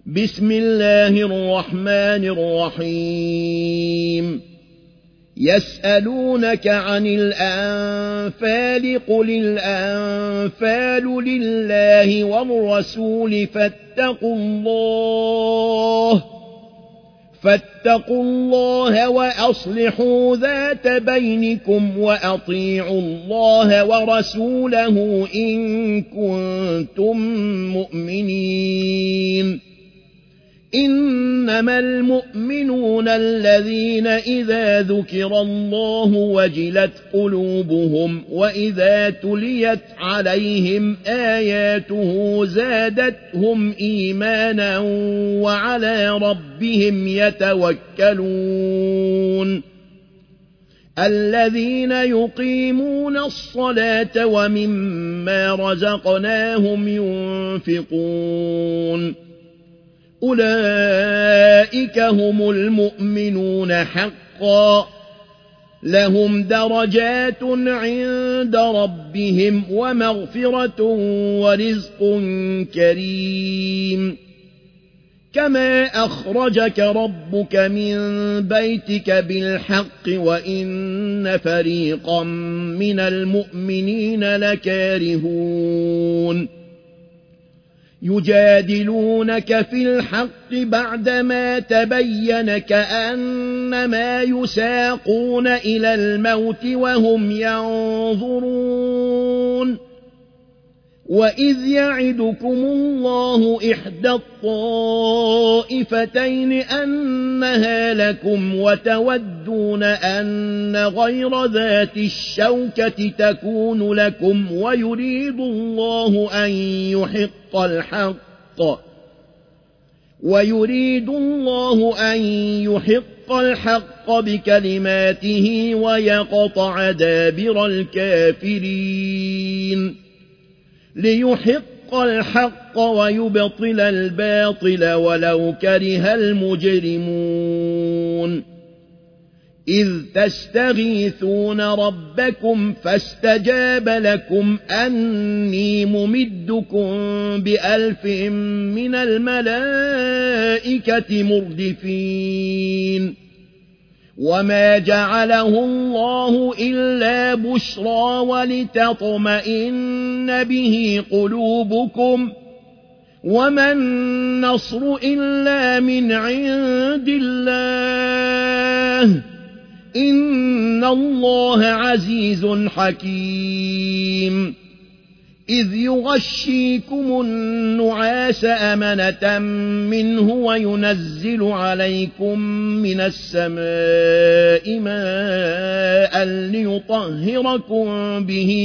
بسم الله الرحمن الرحيم يسألونك عن الأنفال قل الأنفال لله والرسول فاتقوا الله وأصلحوا ذات بينكم وأطيعوا الله ورسوله إن كنتم مؤمنين إنما المؤمنون الذين إذا ذكر الله وجلت قلوبهم وإذا تليت عليهم آياته زادتهم إيمانا وعلى ربهم يتوكلون الذين يقيمون الصلاة ومما رزقناهم ينفقون أولئك هم المؤمنون حقا لهم درجات عند ربهم ومغفرة ورزق كريم كما أخرجك ربك من بيتك بالحق وإن فريقا من المؤمنين لكارهون يجادلونك في الحق بعدما تبين كأنما يساقون إلى الموت وهم ينظرون وإذ يعدكم الله إحدى الطائفتين أنها لكم وتودون أن غير ذات الشوكة تكون لكم ويريد الله أن يحق الحق بكلماته ويقطع دابر الكافرين ليحق الحق ويبطل الباطل ولو كره المجرمون إذ تستغيثون ربكم فاستجاب لكم أني ممدكم ب1000 من الملائكة مردفين وما جعله الله إلا بشرى ولتطمئن به قلوبكم وما النصر إلا من عند الله إن الله عزيز حكيم إذ يغشيكم النعاس أمنة منه وينزل عليكم من السماء ماء ليطهركم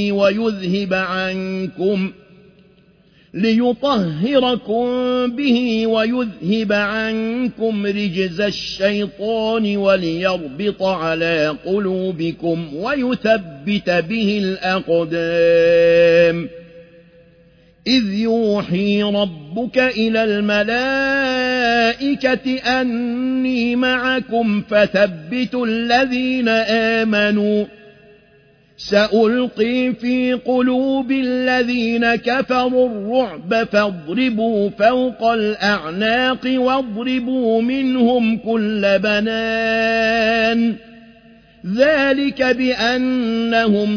به ويذهب عنكم رجز الشيطان وليربط على قلوبكم ويثبت به الأقدام إذ يوحي ربك إلى الملائكة أني معكم فثبتوا الذين آمنوا سألقي في قلوب الذين كفروا الرعب فاضربوا فوق الأعناق واضربوا منهم كل بنان ذلك بأنهم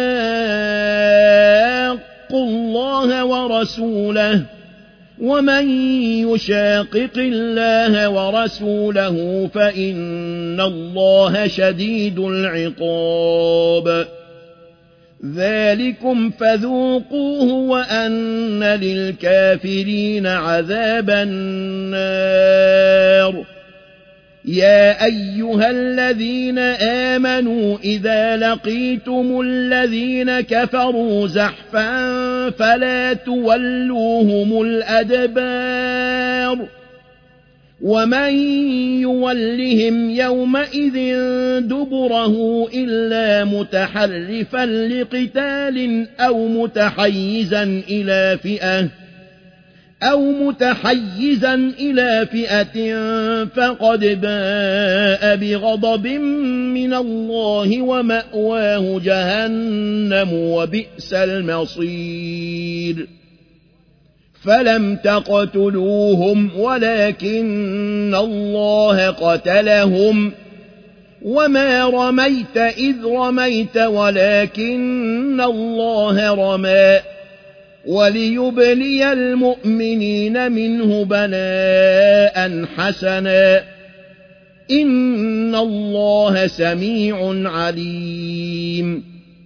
شاقوا الله ورسوله ومن يشاقق الله ورسوله فإن الله شديد العقاب ذلكم فذوقوه وأن للكافرين عذاب النار يا أيها الذين آمنوا إذا لقيتم الذين كفروا زحفا فلا تولوهم الأدبار ومن يولهم يومئذ دبره إلا متحرفا لقتال أو متحيزا إلى فئة فقد باء بغضب من الله ومأواه جهنم وبئس المصير فلم تقتلوهم ولكن الله قتلهم وما رميت إذ رميت ولكن الله رمى وليبلي المؤمنين منه بلاء حسنا إن الله سميع عليم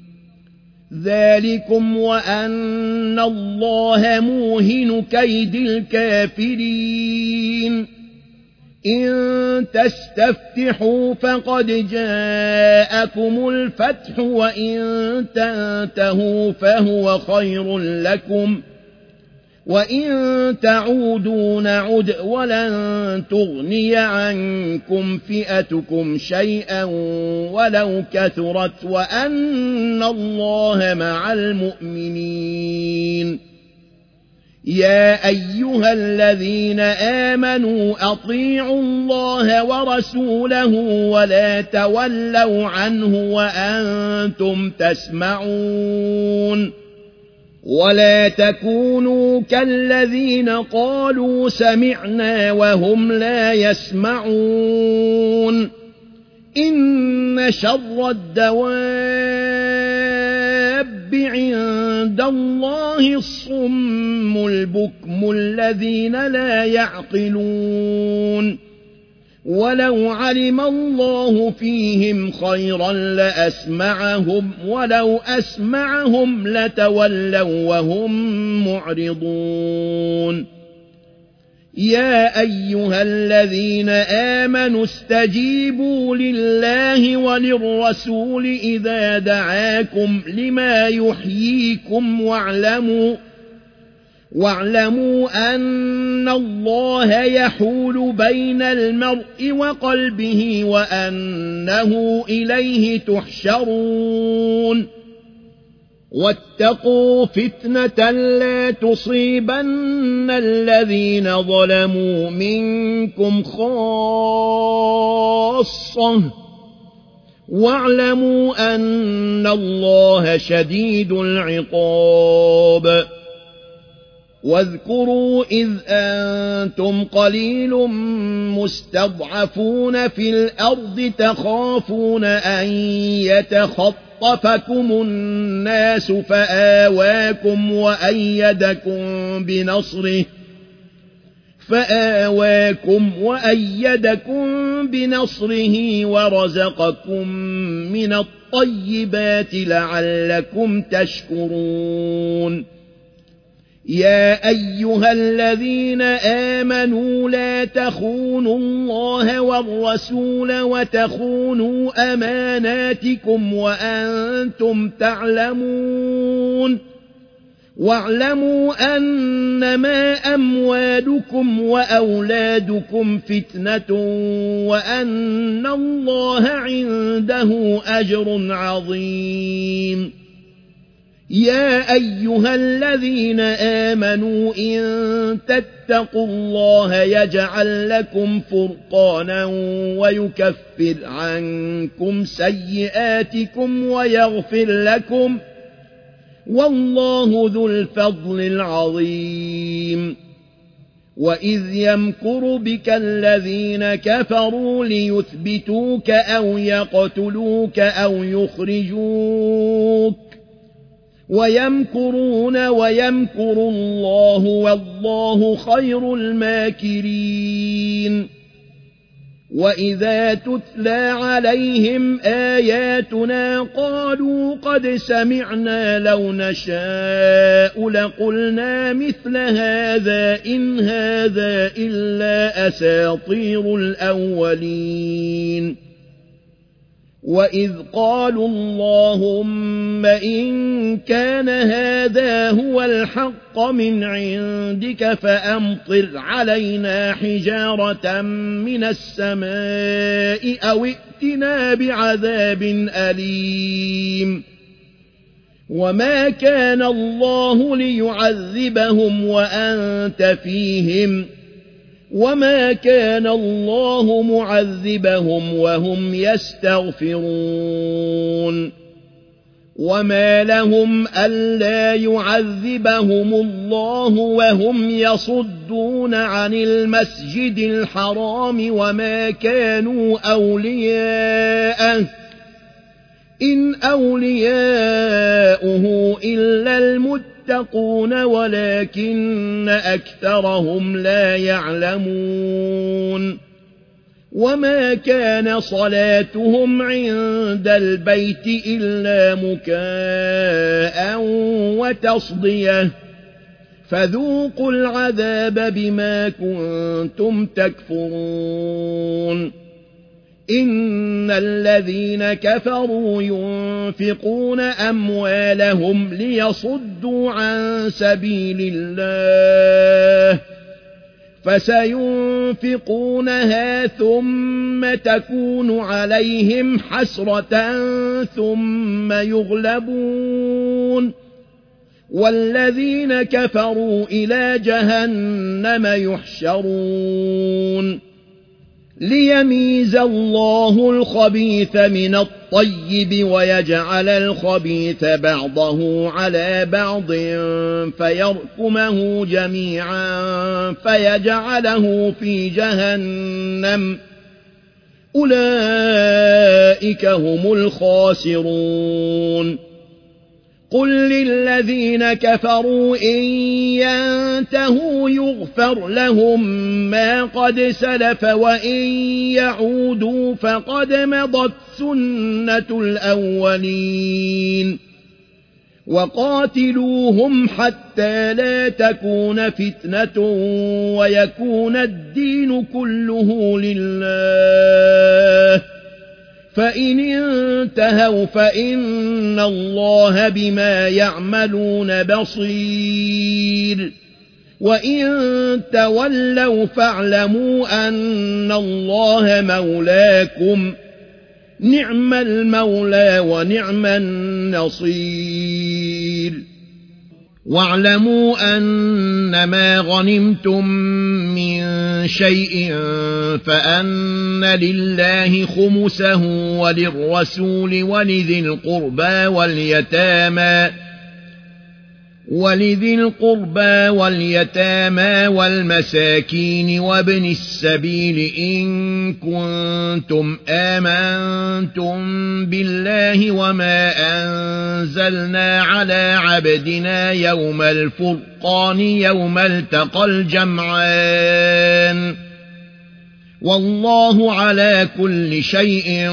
ذلكم وأن الله موهن كيد الكافرين إن تستفتحوا فقد جاءكم الفتح وإن تنتهوا فهو خير لكم وإن تعودوا نعد ولن تغني عنكم فئتكم شيئا ولو كثرت وأن الله مع المؤمنين يا أيها الذين آمنوا أطيعوا الله ورسوله ولا تولوا عنه وأنتم تسمعون ولا تكونوا كالذين قالوا سمعنا وهم لا يسمعون إن شر الدواب عند الله الصم البكم الذين لا يعقلون ولو علم الله فيهم خيرا لأسمعهم ولو أسمعهم لتولوا وهم معرضون يا أيها الذين آمنوا استجيبوا لله وللرسول إذا دعاكم لما يحييكم واعلموا أن الله يحول بين المرء وقلبه وأنه إليه تحشرون واتقوا فتنة لا تصيبن الذين ظلموا منكم خاصة واعلموا أن الله شديد العقاب واذكروا إذ أنتم قليل مستضعفون في الأرض تخافون أن يتخطفكم الناس فآواكم وأيدكم بنصره ورزقكم من الطيبات لعلكم تشكرون يا أيها الذين آمنوا لا تخونوا الله والرسول وتخونوا أماناتكم وأنتم تعلمون واعلموا أنما أموالكم وأولادكم فتنة وأن الله عنده أجر عظيم يا أيها الذين آمنوا إن تتقوا الله يجعل لكم فرقانا ويكفر عنكم سيئاتكم ويغفر لكم والله ذو الفضل العظيم وإذ يمكر بك الذين كفروا ليثبتوك أو يقتلوك أو يخرجوك ويمكرون ويمكر الله والله خير الماكرين وإذا تتلى عليهم آياتنا قالوا قد سمعنا لو نشاء لقلنا مثل هذا إن هذا إلا أساطير الأولين وإذ قالوا اللهم إن كان هذا هو الحق من عندك فأمطر علينا حجارة من السماء أو ائتنا بعذاب أليم وما كان الله ليعذبهم وأنت فيهم وما كان الله معذبهم وهم يستغفرون وما لهم ألا يعذبهم الله وهم يصدون عن المسجد الحرام وما كانوا أولياءه إن أولياؤه إلا المتقون ولكن أكثرهم لا يعلمون وما كان صلاتهم عند البيت إلا مكاء وتصدية فذوقوا العذاب بما كنتم تكفرون إن الذين كفروا ينفقون أموالهم ليصدوا عن سبيل الله فسينفقونها ثم تكون عليهم حسرة ثم يغلبون والذين كفروا إلى جهنم يحشرون ليميز الله الخبيث من الطيب ويجعل الخبيث بعضه على بعض فيركمه جميعا فيجعله في جهنم أولئك هم الخاسرون قل للذين كفروا إن ينتهوا يغفر لهم ما قد سلف وإن يعودوا فقد مضت سنة الأولين وقاتلوهم حتى لا تكون فتنة ويكون الدين كله لله فإن انتهوا فإن الله بما يعملون بصير وإن تولوا فاعلموا أن الله مولاكم نعم المولى ونعم النصير واعلموا أنما غنمتم من شيء فأن لله خمسه وللرسول ولذي القربى واليتامى والمساكين وابن السبيل إن كنتم آمنتم بالله وما أنزلنا على عبدنا يوم الفرقان يوم التقى الجمعان والله على كل شيء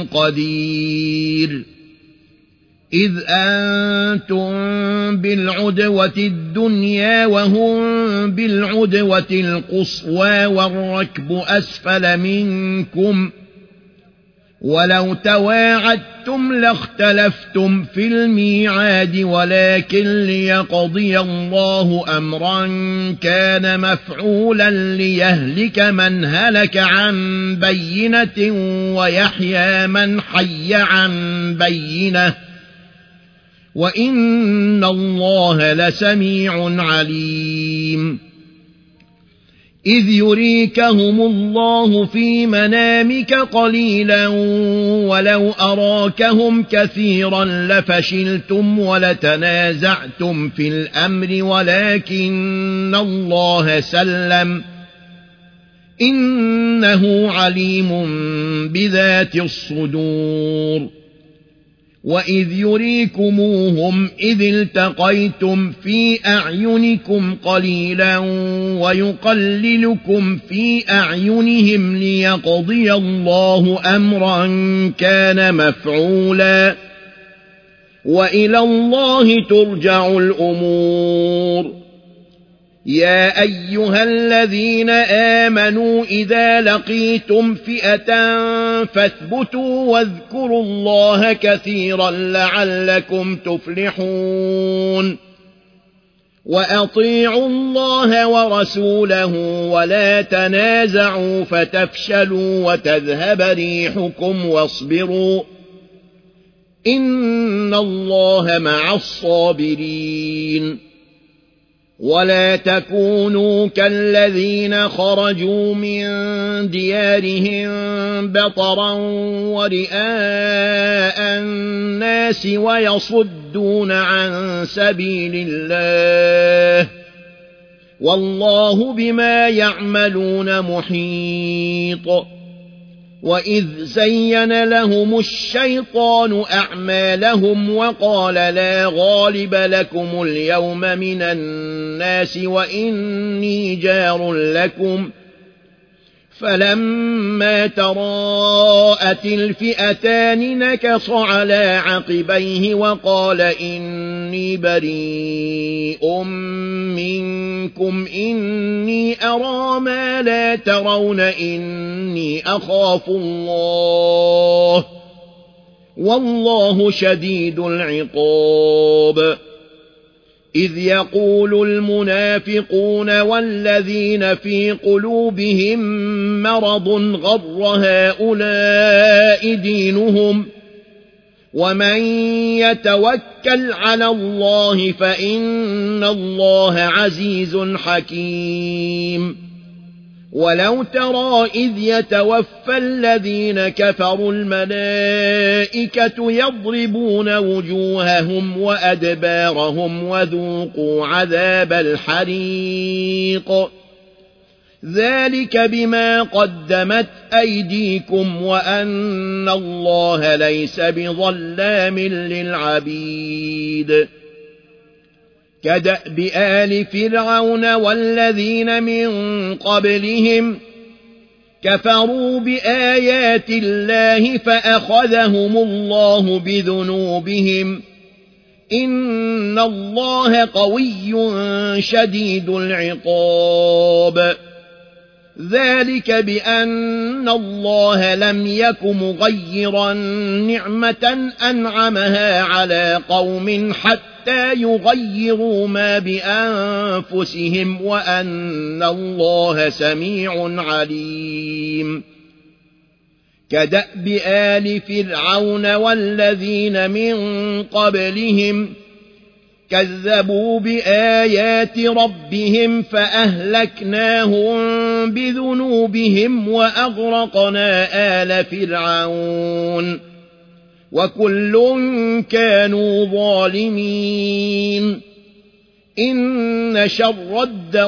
قدير إذ أنتم بالعدوة الدنيا وهم بالعدوة القصوى والركب أسفل منكم ولو تواعدتم لاختلفتم في الميعاد ولكن ليقضي الله أمرا كان مفعولا ليهلك من هلك عن بينة ويحيى من حي عن بينة وإن الله لسميع عليم إذ يريكهم الله في منامك قليلا ولو أراكهم كثيرا لفشلتم ولتنازعتم في الأمر ولكن الله سلم إنه عليم بذات الصدور وإذ يريكموهم إذ التقيتم في أعينكم قليلا ويقللكم في أعينهم ليقضي الله أمرا كان مفعولا وإلى الله ترجع الأمور يا أيها الذين آمنوا إذا لقيتم فئة فاثبتوا واذكروا الله كثيرا لعلكم تفلحون وأطيعوا الله ورسوله ولا تنازعوا فتفشلوا وتذهب ريحكم واصبروا إن الله مع الصابرين ولا تكونوا كالذين خرجوا من ديارهم بطرا ورئاء الناس ويصدون عن سبيل الله والله بما يعملون محيط وإذ زين لهم الشيطان أعمالهم وقال لا غالب لكم اليوم من الناس وإني جار لكم فلما تراءت الفئتان نكص على عقبيه وقال إني بريء منكم إني أرى ما لا ترون إني أخاف الله والله شديد العقاب إذ يقول المنافقون والذين في قلوبهم مرض غر هؤلاء دينهم ومن يتوكل على الله فإن الله عزيز حكيم ولو ترى إذ يتوفى الذين كفروا الملائكة يضربون وجوههم وأدبارهم وذوقوا عذاب الحريق ذلك بما قدمت أيديكم وأن الله ليس بظلام للعبيد كدأب آل فرعون والذين من قبلهم كفروا بآيات الله فأخذهم الله بذنوبهم إن الله قوي شديد العقاب ذلك بأن الله لم يك مغيرا نعمة أنعمها على قوم حتى يغيروا ما بأنفسهم وأن الله سميع عليم كدأب آل فرعون والذين من قبلهم كذبوا بآيات ربهم فأهلكناهم بذنوبهم وأغرقنا آل فرعون وكل كانوا ظالمين إن شر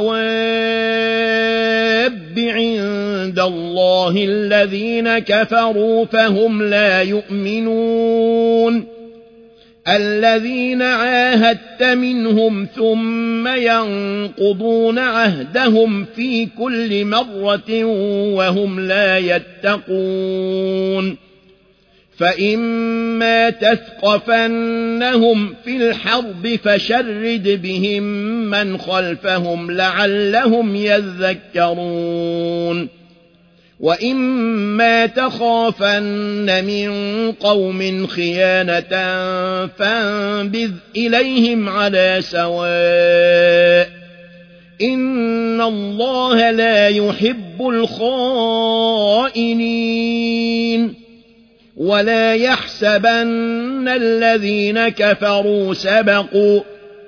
الدواب عند الله الذين كفروا فهم لا يؤمنون الذين عاهدت منهم ثم ينقضون عهدهم في كل مرة وهم لا يتقون فإما تثقفنهم في الحرب فشرد بهم من خلفهم لعلهم يذكرون وإما تخافن من قوم خيانة فانبذ إليهم على سواء إن الله لا يحب الخائنين ولا يحسبن الذين كفروا سبقوا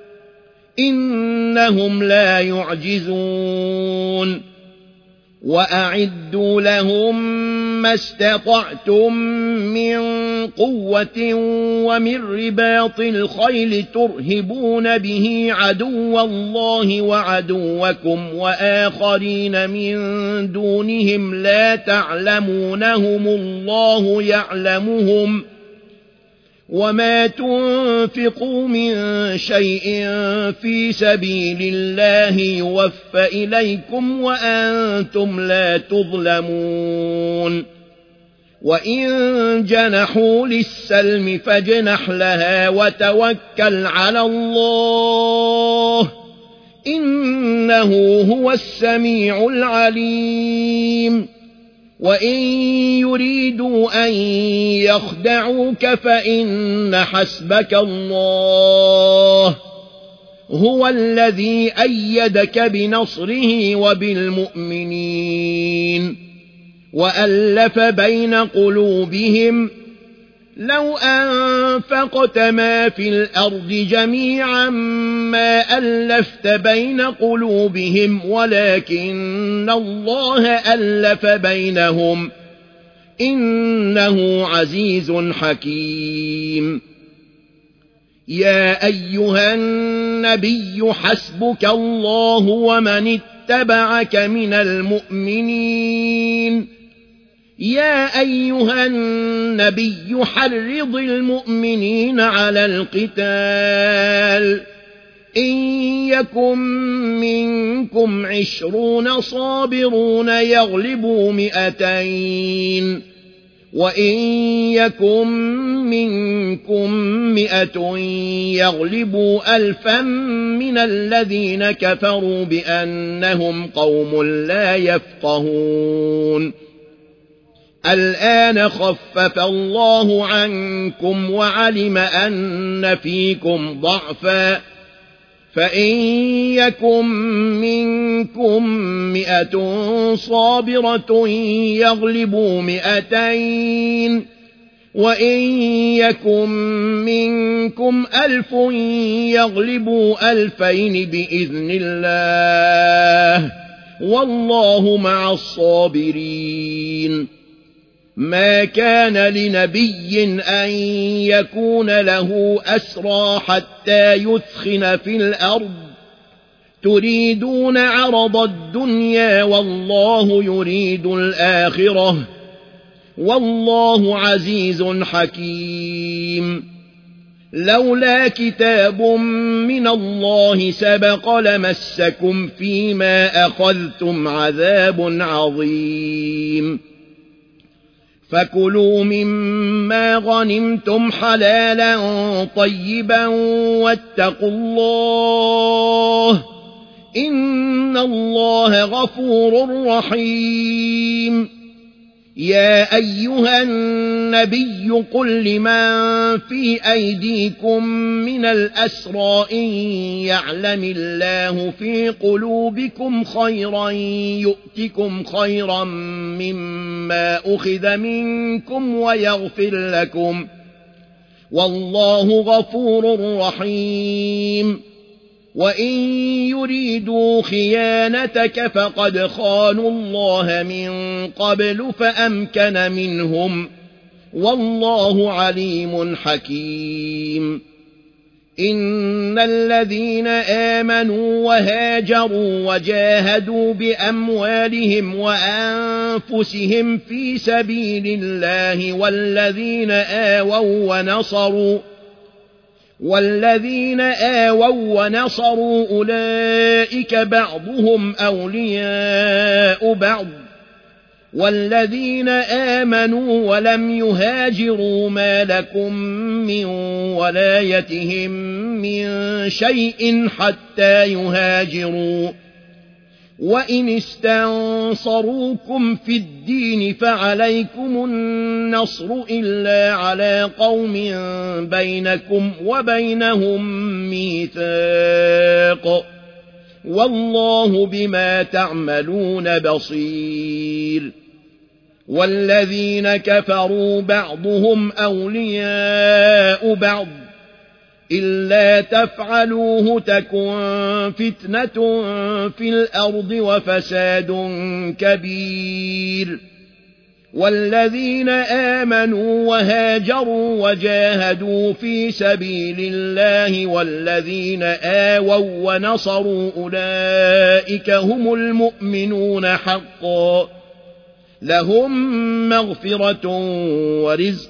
إنهم لا يعجزون وأعدوا لهم ما استطعتم من قوة ومن رباط الخيل ترهبون به عدو الله وعدوكم وآخرين من دونهم لا تعلمونهم الله يعلمهم وما تنفقوا من شيء في سبيل الله يوفى إليكم وأنتم لا تظلمون وإن جنحوا للسلم فاجنح لها وتوكل على الله إنه هو السميع العليم وإن يريدوا أن يخدعوك فإن حسبك الله هو الذي أيدك بنصره وبالمؤمنين وألف بين قلوبهم لو أنفقت ما في الأرض جميعا ما ألفت بين قلوبهم ولكن الله ألف بينهم إنه عزيز حكيم. يا أيها النبي حسبك الله ومن اتبعك من المؤمنين. يا أيها النبي حرض المؤمنين على القتال إن يكن منكم 20 صابرون يغلبوا 200 وإن يكن منكم 100 يغلبوا 1000 من الذين كفروا بأنهم قوم لا يفقهون. الآن خفف الله عنكم وعلم أن فيكم ضعفا فإن يكن منكم 100 صابرة يغلبوا 200 وإن يكن منكم 1000 يغلبوا 2000 بإذن الله والله مع الصابرين. ما كان لنبي أن يكون له أسرى حتى يثخن في الأرض تريدون عرض الدنيا والله يريد الآخرة والله عزيز حكيم. لولا كتاب من الله سبق لمسكم فيما أخذتم عذاب عظيم. فكلوا مما غنمتم حلالا طيبا واتقوا الله إن الله غفور رحيم. يا أيها النبي قل لمن في أيديكم من الأسرى إن يعلم الله في قلوبكم خيرا يؤتكم خيرا مما أخذ منكم ويغفر لكم والله غفور رحيم. وإن يريدوا خيانتك فقد خانوا الله من قبل فأمكن منهم والله عليم حكيم. إن الذين آمنوا وهاجروا وجاهدوا بأموالهم وأنفسهم في سبيل الله والذين آووا ونصروا أولئك بعضهم أولياء بعض والذين آمنوا ولم يهاجروا ما لكم من ولايتهم من شيء حتى يهاجروا وإن استنصروكم في الدين فعليكم النصر إلا على قوم بينكم وبينهم ميثاق والله بما تعملون بصير. والذين كفروا بعضهم أولياء بعض إلا تفعلوه تكن فتنة في الأرض وفساد كبير. والذين آمنوا وهاجروا وجاهدوا في سبيل الله والذين آووا ونصروا أولئك هم المؤمنون حقا لهم مغفرة ورزق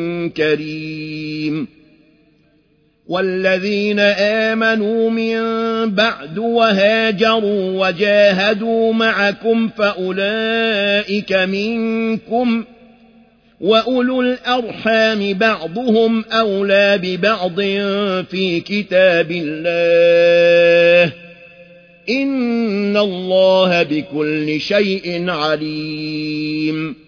كريم. والذين آمنوا من بعد وهاجروا وجاهدوا معكم فأولئك منكم وأولو الأرحام بعضهم أولى ببعض في كتاب الله إن الله بكل شيء عليم.